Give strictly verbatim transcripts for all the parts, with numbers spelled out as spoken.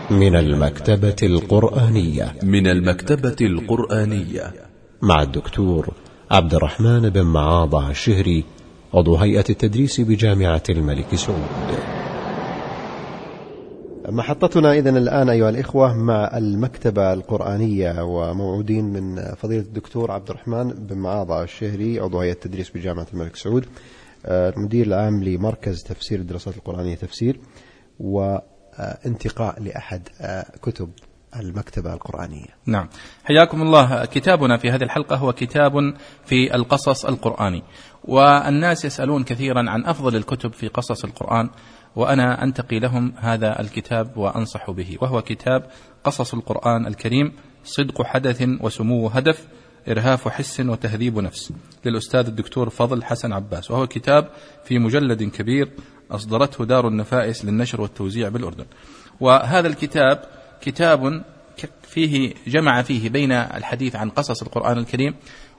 من المكتبة القرآنية من المكتبة القرآنية مع الدكتور عبد الرحمن بن معاضة الشهري، عضو هيئة التدريس بجامعة الملك سعود. محطتنا إذن الآن أيها الإخوة مع المكتبة القرآنية، وموعودين من فضيلة الدكتور عبد الرحمن بن معاضة الشهري، عضو هيئة التدريس بجامعة الملك سعود، المدير العام لمركز تفسير الدراسات القرآنية تفسير، وانتقاء لأحد كتب المكتبة القرآنية. نعم، حياكم الله. كتابنا في هذه الحلقة هو كتاب في القصص القرآني، والناس يسألون كثيرا عن أفضل الكتب في قصص القرآن، وأنا أنتقي لهم هذا الكتاب وأنصح به، وهو كتاب قصص القرآن الكريم، صدق حدث وسمو هدف، إرهاف حس وتهذيب نفس، للأستاذ الدكتور فضل حسن عباس، وهو كتاب في مجلد كبير أصدرته دار النفائس للنشر والتوزيع بالأردن. وهذا الكتاب كتاب فيه جمع فيه بين الحديث عن قصص القرآن الكريم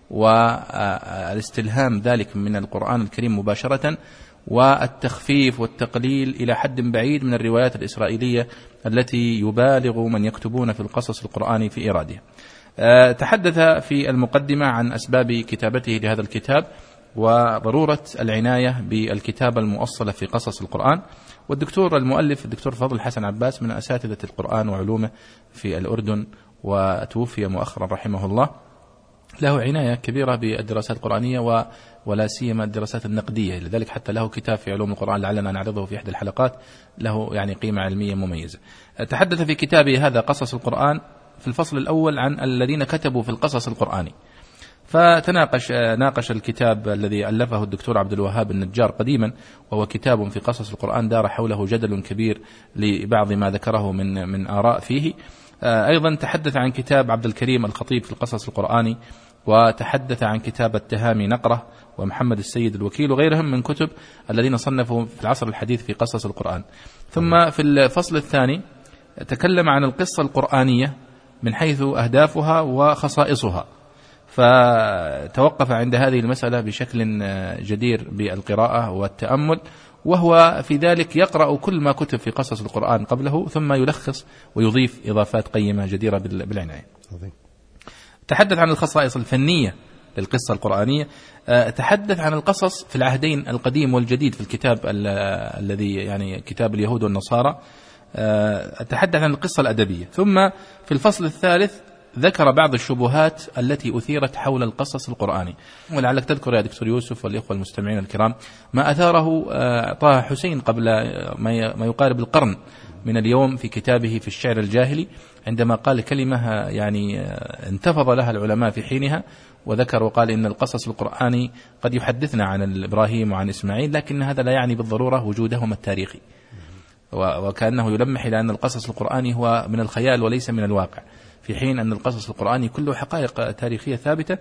والاستلهام ذلك من القرآن الكريم مباشرة، والتخفيف والتقليل إلى حد بعيد من الروايات الإسرائيلية التي يبالغ من يكتبون في القصص القرآني في إيرادها. تحدث في المقدمة عن أسباب كتابته لهذا الكتاب وضرورة العناية بالكتابة المؤصلة في قصص القرآن. والدكتور المؤلف الدكتور فضل حسن عباس من أساتذة القرآن وعلومه في الأردن، وتوفي مؤخرا رحمه الله. له عناية كبيرة بالدراسات القرآنية ولا سيما الدراسات النقدية، لذلك حتى له كتاب في علوم القرآن لعلنا نعرضه في إحدى الحلقات، له يعني قيمة علمية مميزة. تحدث في كتابه هذا قصص القرآن في الفصل الأول عن الذين كتبوا في القصص القرآني، فتناقش ناقش الكتاب الذي ألفه الدكتور عبد الوهاب النجار قديما، وهو كتاب في قصص القرآن دار حوله جدل كبير لبعض ما ذكره من من آراء فيه. أيضا تحدث عن كتاب عبد الكريم الخطيب في القصص القرآني، وتحدث عن كتاب التهامي نقرة ومحمد السيد الوكيل وغيرهم من كتب الذين صنفوا في العصر الحديث في قصص القرآن. ثم في الفصل الثاني تكلم عن القصة القرآنية من حيث أهدافها وخصائصها، فتوقف عند هذه المسألة بشكل جدير بالقراءة والتأمل، وهو في ذلك يقرأ كل ما كتب في قصص القرآن قبله ثم يلخص ويضيف إضافات قيمة جديرة بالعناية. تحدث عن الخصائص الفنية للقصة القرآنية، تحدث عن القصص في العهدين القديم والجديد في الكتاب الذي يعني كتاب اليهود والنصارى، تحدث عن القصة الأدبية. ثم في الفصل الثالث ذكر بعض الشبهات التي أثيرت حول القصص القرآني، ولعلك تذكر يا دكتور يوسف والإخوة المستمعين الكرام ما أثاره طه حسين قبل ما يقارب القرن من اليوم في كتابه في الشعر الجاهلي، عندما قال كلمة يعني انتفض لها العلماء في حينها، وذكر وقال إن القصص القرآني قد يحدثنا عن إبراهيم وعن إسماعيل، لكن هذا لا يعني بالضرورة وجودهما التاريخي، وكأنه يلمح إلى أن القصص القرآني هو من الخيال وليس من الواقع، في حين أن القصص القرآني كله حقائق تاريخية ثابتة،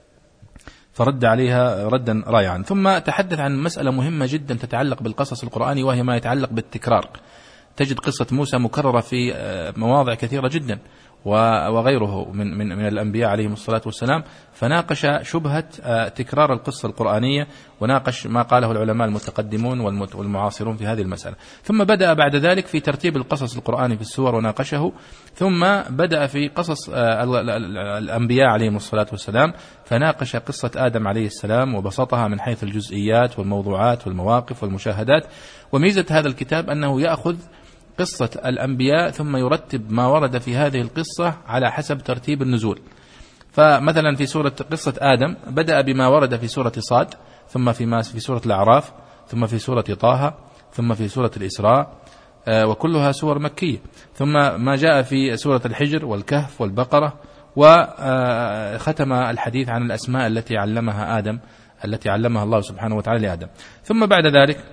فرد عليها ردا رائعا. ثم تحدث عن مسألة مهمة جدا تتعلق بالقصص القرآني، وهي ما يتعلق بالتكرار. تجد قصة موسى مكررة في مواضع كثيرة جدا وغيره من من من الأنبياء عليهم الصلاة والسلام، فناقش شبهة تكرار القصة القرآنية، وناقش ما قاله العلماء المتقدمون والمعاصرون في هذه المسألة. ثم بدأ بعد ذلك في ترتيب القصص القرآني في السور وناقشه، ثم بدأ في قصص الأنبياء عليهم الصلاة والسلام، فناقش قصة آدم عليه السلام وبسطها من حيث الجزئيات والموضوعات والمواقف والمشاهدات. وميزة هذا الكتاب أنه يأخذ قصة الأنبياء ثم يرتب ما ورد في هذه القصة على حسب ترتيب النزول. فمثلا في سورة قصة آدم بدأ بما ورد في سورة صاد، ثم في في سورة الأعراف، ثم في سورة طه، ثم في سورة الإسراء، وكلها سور مكية، ثم ما جاء في سورة الحجر والكهف والبقرة، وختم الحديث عن الأسماء التي علمها آدم التي علمها الله سبحانه وتعالى لآدم. ثم بعد ذلك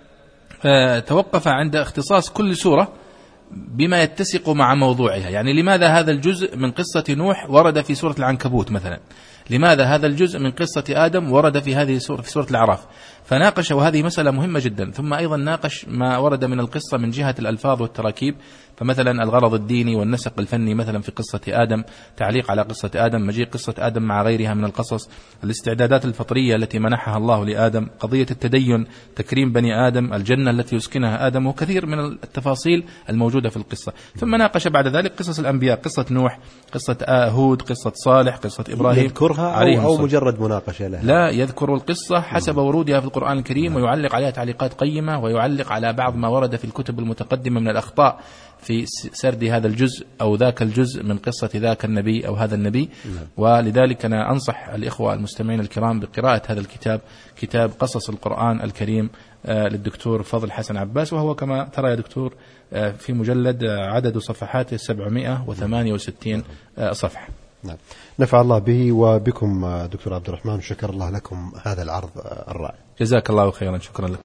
توقف عند اختصاص كل سورة بما يتسق مع موضوعها، يعني لماذا هذا الجزء من قصة نوح ورد في سورة العنكبوت مثلا، لماذا هذا الجزء من قصة آدم ورد في هذه السورة في سورة الأعراف؟ فناقش، وهذه مسألة مهمة جدا. ثم أيضا ناقش ما ورد من القصة من جهة الألفاظ والتراكيب، فمثلا الغرض الديني والنسق الفني مثلا في قصة آدم، تعليق على قصة آدم، مجيء قصة آدم مع غيرها من القصص، الاستعدادات الفطرية التي منحها الله لآدم، قضية التدين، تكريم بني آدم، الجنة التي يسكنها آدم، وكثير من التفاصيل الموجودة في القصة. ثم ناقش بعد ذلك قصص الأنبياء، قصة نوح، قصة هود، قصة صالح، قصة إبراهيم، يذكرها أو, أو مجرد مناقشة لها؟ لا، يذكر القصة حسب ورودها في القرآن الكريم، ويعلق عليها تعليقات قيمة، ويعلق على بعض ما ورد في الكتب المتقدمة من الأخطاء في سرد هذا الجزء أو ذاك الجزء من قصة ذاك النبي أو هذا النبي. ولذلك أنا أنصح الإخوة المستمعين الكرام بقراءة هذا الكتاب، كتاب قصص القرآن الكريم للدكتور فضل حسن عباس، وهو كما ترى يا دكتور في مجلد عدد صفحاته سبعمائة وثمانية وستين صفحة. نعم. نفع الله به وبكم دكتور عبد الرحمن، شكر الله لكم هذا العرض الرائع. جزاك الله خيرا، شكرا لك.